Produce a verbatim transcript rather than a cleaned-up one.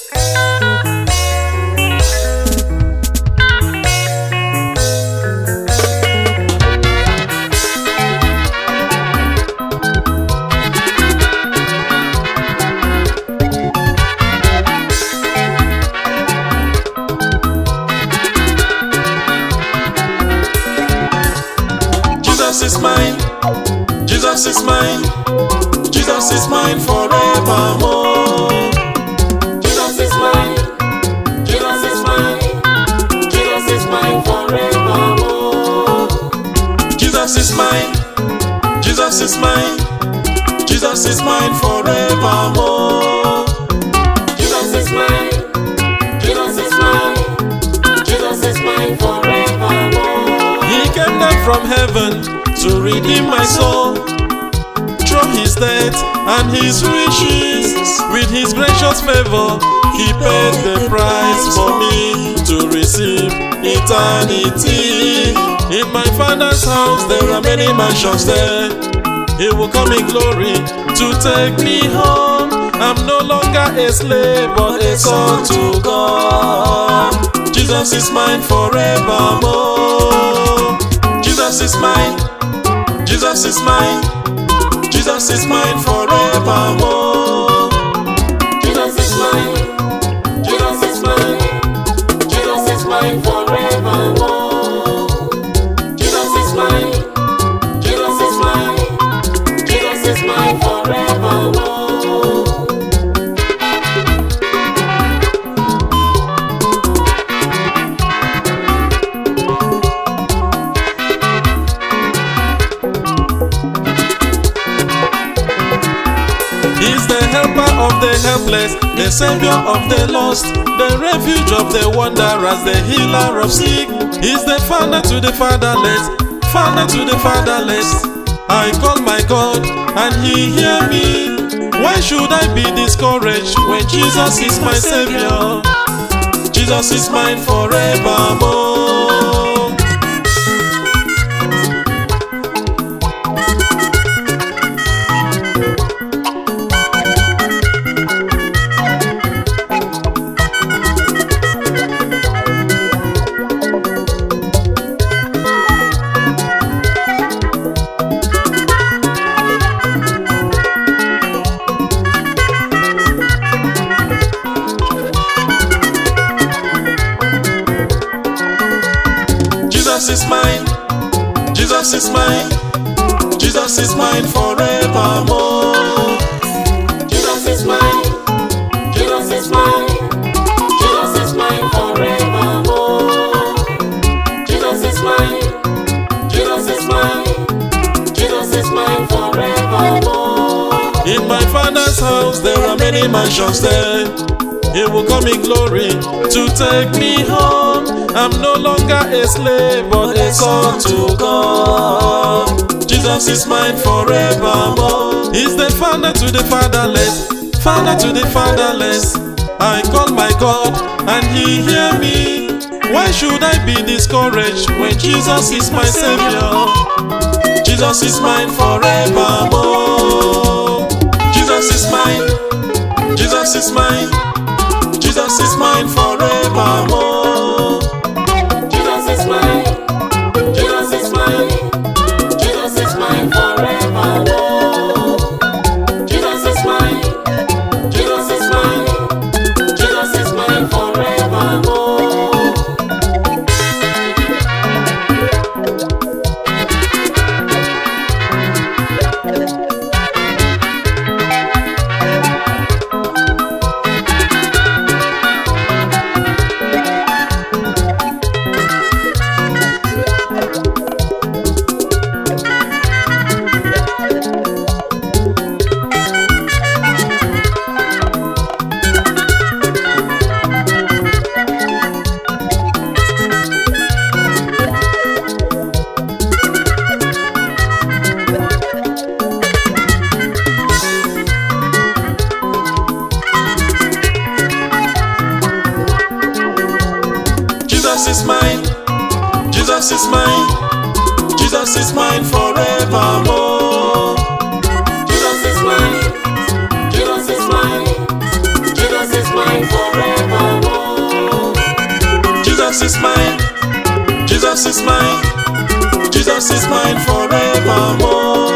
Jesus is mine, Jesus is mine, Jesus is mine forevermore. Jesus is mine, Jesus is mine, Jesus is mine forevermore. Jesus is mine, Jesus is mine, Jesus is mine forevermore. Jesus is mine, Jesus is mine, Jesus is mine forevermore. He came down from heaven to redeem my soul. Through his death and his riches, with his gracious favor, he paid the price for me to receive eternity. In my Father's house there are many mansions there. He will come in glory to take me home. I'm no longer a slave but a son to God. Jesus is mine forevermore. Jesus is mine, Jesus is mine, Jesus is mine forevermore. Jesus is mine, Jesus is mine, Jesus is mine forevermore. Jesus is mine, Jesus is mine, Jesus is mine forevermore. He's the helper of the helpless, the savior of the lost, the refuge of the wanderers, the healer of sick. He's the father to the fatherless, father to the fatherless. I call my God and he hear me. Why should I be discouraged when Jesus is my savior? Jesus is mine forevermore. Jesus is mine, Jesus is mine, Jesus is mine forevermore. Jesus is mine, Jesus is mine, Jesus is mine forevermore. Jesus is mine, Jesus is mine, Jesus is mine forevermore. In my Father's house there are many mansions there. He will come in glory to take me home. I'm no longer a slave but a son to God. Jesus is mine forevermore. He's the father to the fatherless, father to the fatherless. I call my God and he hear me. Why should I be discouraged when Jesus is my savior? Jesus is mine forevermore. Jesus is mine, Jesus is mine, Jesus is mine forevermore. Jesus is mine, Jesus is mine, Jesus is mine forevermore. Jesus is mine, Jesus is mine, Jesus is mine forevermore. Jesus is mine, Jesus is mine, Jesus is mine forevermore. Jesus is mine, Jesus is mine, Jesus is mine forevermore. Jesus is mine. Jesus is mine. Jesus is mine forevermore.